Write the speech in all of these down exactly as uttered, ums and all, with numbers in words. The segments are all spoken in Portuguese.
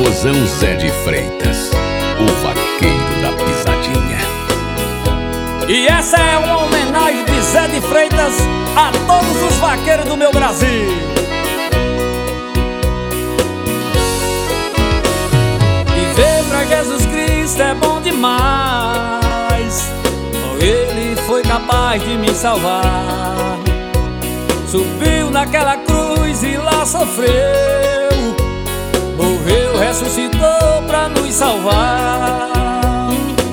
famosão Zé de Freitas, o vaqueiro da pisadinha. E essa é uma homenagem de Zé de Freitas a todos os vaqueiros do meu Brasil. Viver pra Jesus Cristo é bom demais. Ele foi capaz de me salvar. Subiu naquela cruz e lá sofreu. Morreu, ressuscitou pra nos salvar.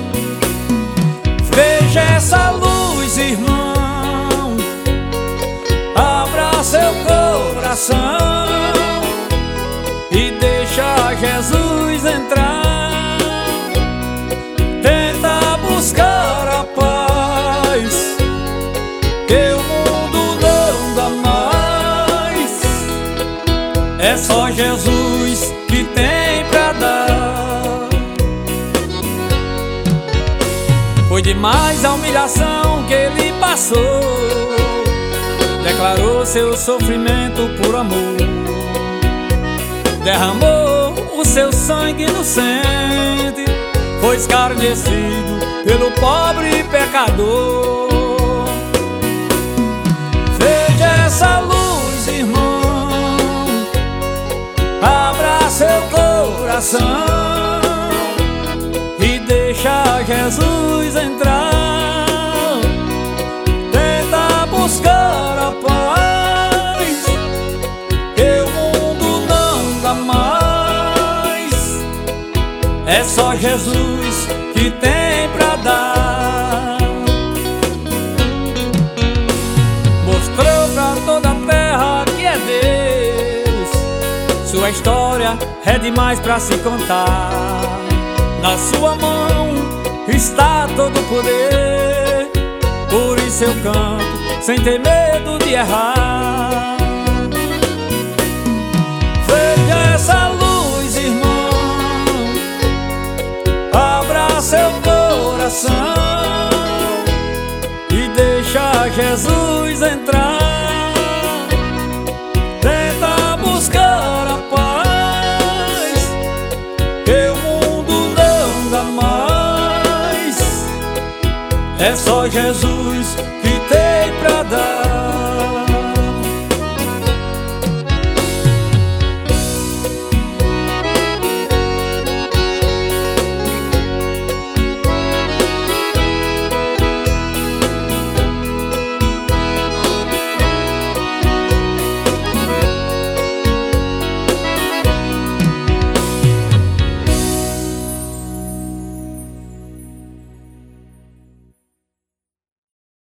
Veja essa luz, irmão, abra seu coração e deixa Jesus entrar. Tenta buscar a paz que o mundo não dá mais. É só Jesus que tem pra dar. Foi demais a humilhação que ele passou. Declarou seu sofrimento por amor. Derramou o seu sangue inocente. Foi escarnecido pelo pobre pecador. Veja essa luz, irmão, abra seu coração e deixa Jesus entrar. Tenta buscar a paz que o mundo não dá mais. É só Jesus que tem pra dar. Mostrou pra toda a terra que é Deus. Sua história é demais pra se contar. Na sua mão está todo o poder. Por isso eu canto sem ter medo de errar. Veja essa luz, irmão, abra seu coração e deixa Jesus entrar. Tenta buscar a paz que o mundo não dá mais. É só Jesus